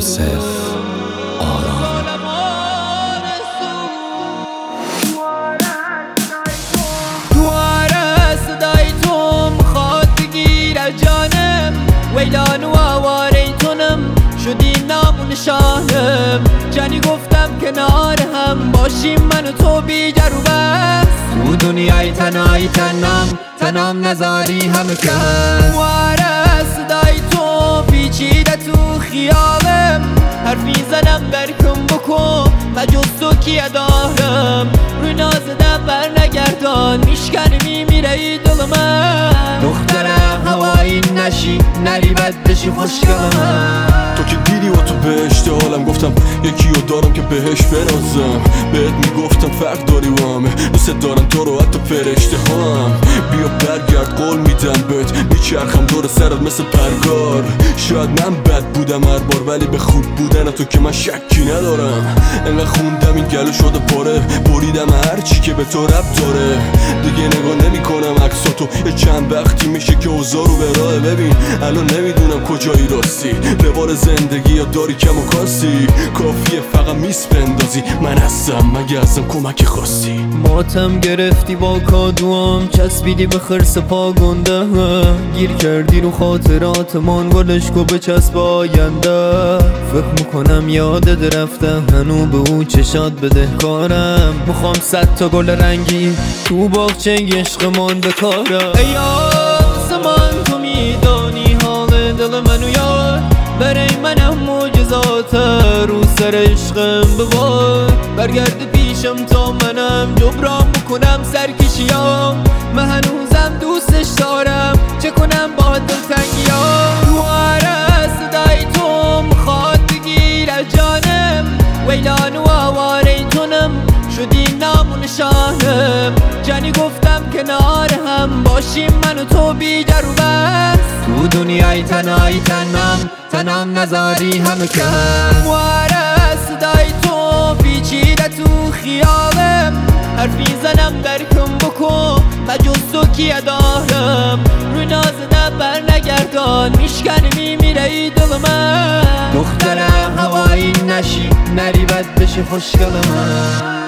یوسف آرام. صدای تو میخواد بگیره جانم، ویلان و آواره تونم شدی نامون شانم. جانی گفتم کنار هم باشیم من و تو بیجر و بس، تو دنیای تنهایی تنام نذاری همه کس. صدای تو پیچیده تو خیالم، حرفی زنم برکن بکن و جز تو کیه دارم. روی نازدم بر نگردان میشکنی میمیره ای دل من. دخترم هوایی نشی نری بد بشی خوشگلم. تو که دیدی و تو بهشت حالم، گفتم یکی رو دارم که بهش بنازم. بهت میگفتم فرق داری و همه دوست دارم تو رو حتی فرشته هم. بیا برگرد قول میدم بهت، میچرخم دور سرت مثل پرگار. شاید من بد بودم هر بار ولی به خوب بودن تو که من شکی ندارم. انقدر خوندم این گلو شده پاره، بریدم هرچی که به تو رب داره. دیگه نگاه نمی کنم عکساتو، یه چند وقتی میشه که اوضاع رو به راه. ببین الان نمیدونم کجایی راستی، روال زندگی یا داری کم و کاستی. کافیه فقط میس بندازی، من هستم مگه ازم کمک خواستی. ماتم گرفتی با کادوام، چسبیدی به خرس پا گنده، گیر کردی رو خاطرات من، گلش کو به چسب آینده. فکر میکنم یادت رفته هنو به او چشات بده کارم. میخوام 100 تا گل رنگی تو باغچه عشق من بکارم. ای آسمان تو میدانی حال دل منو یار، برای منم معجزات رو سر عشقم ببار. برگرد پیشم تا منم جبران بکنم سرکشیام، من هنوزم دوستش دارم چه کنم با دلتنگیام. صدای تو میخواد بگیره جانم، ویلان و آواره تونم شدی نامون شانم. جانی گفتم کنار هم باشیم من و تو بیجر و بس، تو دنیای تنهایی تنام نذاری همه کس. صدای تو پیچیده تو خیالم، حرفی زنم برکن بکن و جز تو کیه دارم. روی نازدم بر نگردان میشکنی میمیره ای دل من. دخترم هوایی نشی نری بد بشی خوشگل من.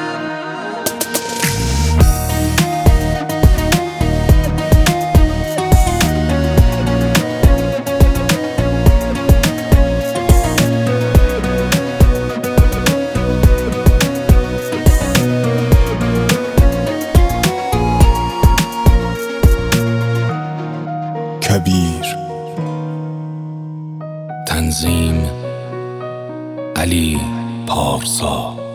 کبیر تنظیم علی پارسا.